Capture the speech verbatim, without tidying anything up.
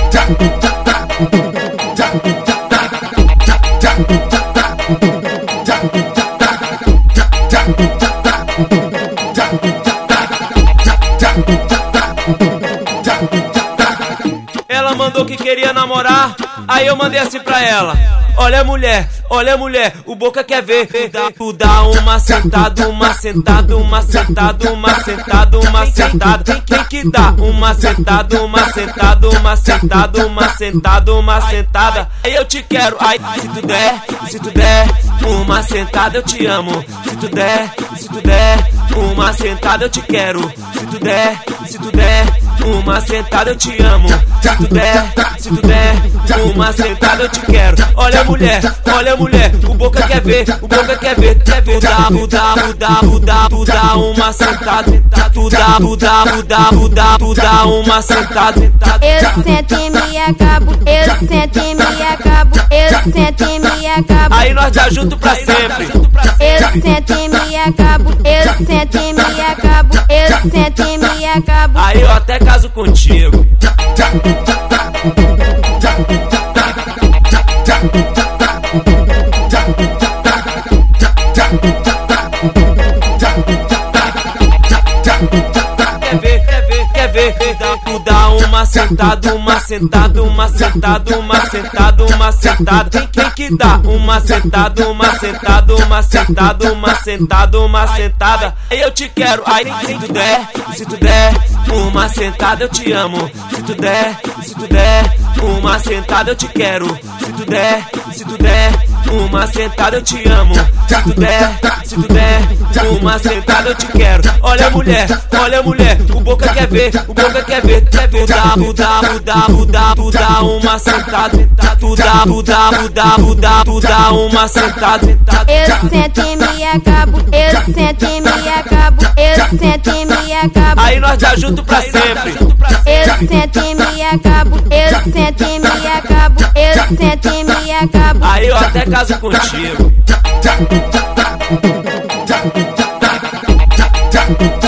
Ela mandou que queria namorar, aí eu mandei assim pra ela: olha mulher, olha mulher, o Boca quer ver. Tu dá uma sentada, uma sentada, uma sentada, uma sentada, uma sentada. Quem que dá uma sentada, uma sentada, uma sentada, uma sentada, uma sentada? Aí eu te quero, ai, se tu der, se tu der uma sentada eu te amo. Se tu der, se tu der uma sentada eu te quero. Se tu der, se tu der uma sentada eu te amo. Se tu der, se tu der uma sentada eu te quero. Olha mulher, olha mulher, o Boca quer ver, o Boca quer ver. Quer ver, dá, dá, dá, dá, tu dá uma sentada. Tu dá, dá, dá, dá, tu dá uma sentada. Eu sento e me acabo, eu sento e me acabo, eu sento e me acabo. Aí nós já junto pra sempre. Eu sento e me acabo, eu sento e me acabo, eu sento e me acabo. Aí eu até caso contigo. Quer ver, quer ver, quer ver? Tu dá uma sentada, uma sentada, uma sentada, uma sentada, uma sentada. Quem, quem que dá uma sentada, uma sentada, uma sentada, uma sentada, uma sentada? Aí eu te quero, ai, se tu der, se tu der uma sentada eu te amo. Se tu der, se tu der uma sentada eu te quero. Se tu der, se tu der uma sentada eu te amo. Se tu der, se tu der uma sentada eu te quero. Olha mulher, olha mulher, o Boca quer ver, o Boca quer ver. Quer ver, dá, dá, dá, dá, tu dá uma sentada. Tu dá, dá, dá, dá, tu dá uma sentada. Eu sento e me acabo, eu sento e me acabo, eu sento e me acabo. Aí nós já junto pra sempre. Eu sento e me acabo, eu sento e me acabo, eu sento e me acabo. Aí eu até caso contigo.